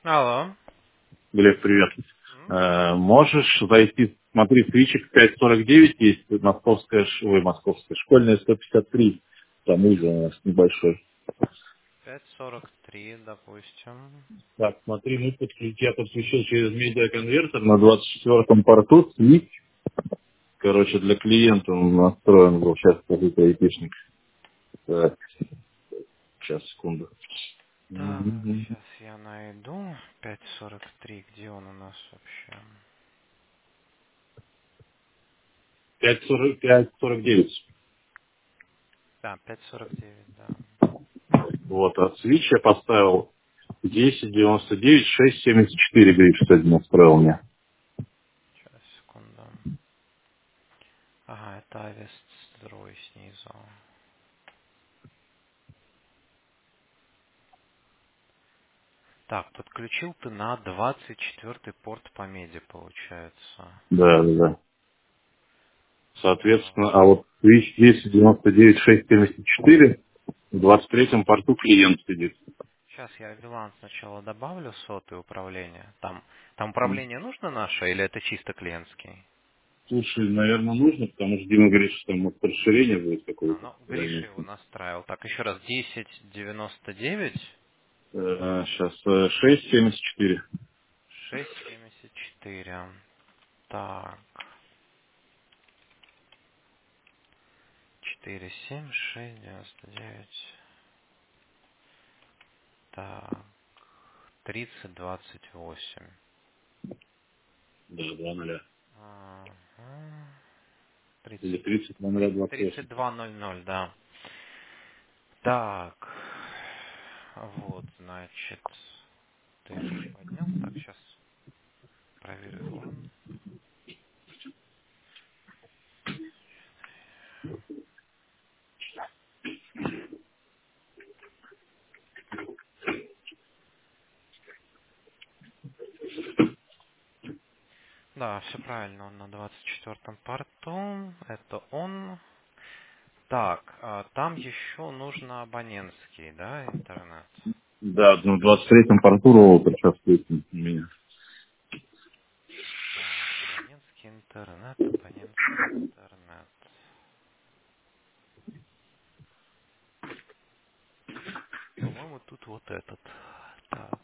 Алло. Глеб, привет. Можешь зайти, смотри, свичек 549 есть, московская, школьная 153, там узел у нас небольшой. 5:43, допустим. Так, смотри, я подключил через медиаконвертер на 24-м порту свич, короче, для клиента он настроен был, сейчас скажу, айпишник. Так, сейчас, секунду. Так, сейчас я найду. 5:43, где он у нас вообще? 549. Да, 5:49, да. Вот, а свич я поставил 1099 674, говорит, что один настроил мне. Сейчас, секунду. Ага, это авиастрой снизу. Так, подключил ты на 24-й порт по меди, получается. Да, да, да. Так, Соответственно, а вот Switch 1099674 в 23-м порту клиент сидит. сейчас я VLAN сначала добавлю, сотое управление. Там управление нужно наше или это чисто клиентский? Слушай, наверное, нужно, потому что Дима говорит, что там может расширение будет какое-то. Ну, Гриша его настраивал. Так, еще раз, 1099, Сейчас 674. 674. Так, 47699. Так, 3028. Да, 2 0. Ага. Или 30, 30 0028. 3200, да. Так, вот, значит, ты его поднял. Так, сейчас проверю VLAN. Да, все правильно, он на 24-м порту. Это он. Так, там еще нужно абонентский, да, интернет? Да, ну в 23-м порту роутер сейчас стоит у меня. Так, абонентский интернет, абонентский интернет. По-моему, тут вот этот. Так,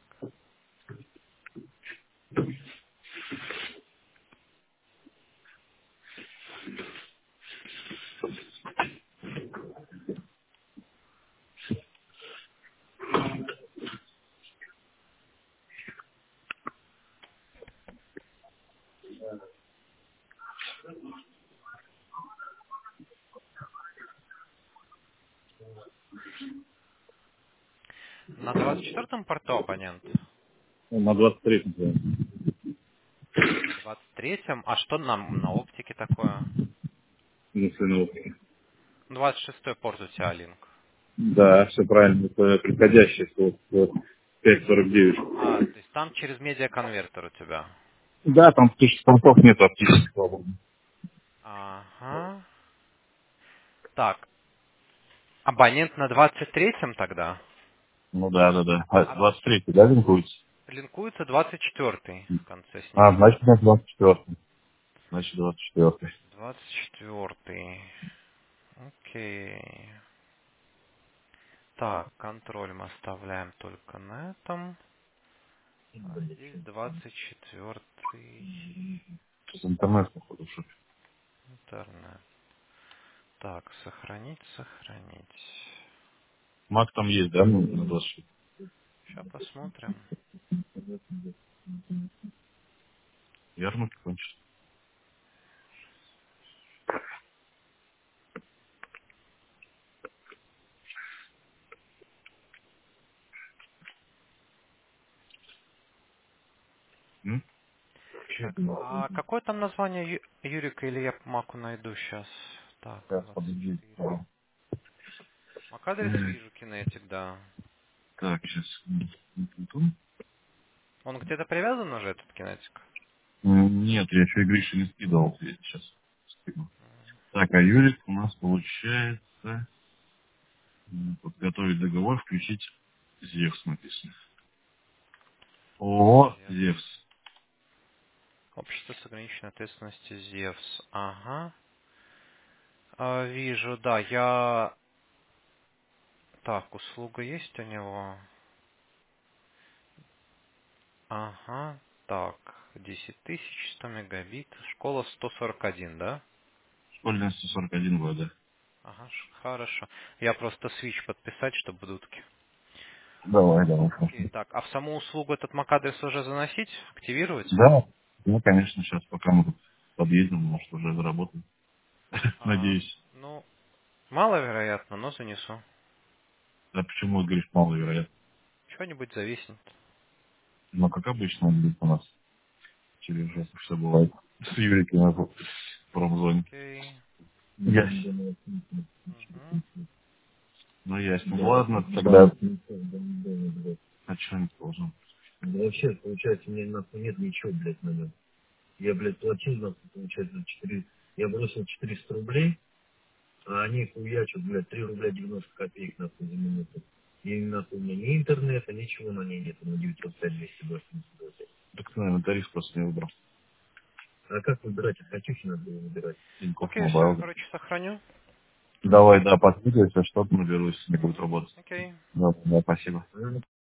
на 24-м порту абонент? Ну, на 23-м. На 23-м? А что нам на оптике такое? Если, ну, 26-й порт у тебя линк. да, все правильно. Это приходящий вот 549. То есть там через медиаконвертер у тебя. Да, там тысяч портов нет оптического. Ага. Так, абонент на 23-м тогда? Ну да, да, да. А, А 23-й, да, линкуется? линкуется 24-й в конце А, снизу. значит, у нас 24-й. Значит, 24-й. 24-й. Окей. Так, контроль мы оставляем только на этом. А здесь 24-й Сейчас интернет, походу, что. интернет. Так, сохранить, сохранить. Мак там есть, да, ну, на 26? Сейчас посмотрим. Ярмарка кончится. М? Так, а какое там название Юрика, или я по маку найду сейчас? Так, Сейчас, подожди. 24. MAC-адрес вижу, кинетик, да. Так, сейчас. Он где-то привязан уже, этот кинетик? Нет, я еще и Грише не скидывал. Я сейчас скину. Так, а Юрик у нас получается подготовить договор, включить ЗЕХС написано. О, Зевс. Зевс. Общество с ограниченной ответственностью Зевс. Ага. Вижу, да, я... Так, услуга есть у него? Ага. Так, 10 тысяч, 100 мегабит. Школа 141, да? Школьная 141 года. Ага, хорошо. Я просто свич подписать, чтобы дудки. Давай, давай, Окей, хорошо. так, а в саму услугу этот MAC-адрес уже заносить, активировать? Да, ну, конечно, сейчас, пока мы тут подъедем, может, уже заработаем. Надеюсь. Ну, маловероятно, но занесу. А почему, говоришь, маловероятно? Что-нибудь зависнет. Но, как обычно, будет у нас через жопу все бывает. С Юриком на промзоне. Окей. Ясно. Мгм. Ну, ясно. Ну, ладно, тогда... А что не должен? Да вообще, получается, у меня нахуй нет ничего, блядь, на нем. Я, блядь, платил, нахуй, получается, 4... Я бросил 400 рублей, а они хуячат, блядь, 3 рубля 90 копеек, нахуй, за минуту. И, нахуй, у меня ни интернета, ничего на ней нет, на 905 280. Так, наверное, тариф просто не выбрал. А как выбирать? Я хочу, надо было выбирать. Тинькофф Окей, все, Мобайл. короче, сохраню. Давай, да, подписывайся, что-то наберусь, если не будет Мгм. работать. Окей. Да, да, спасибо.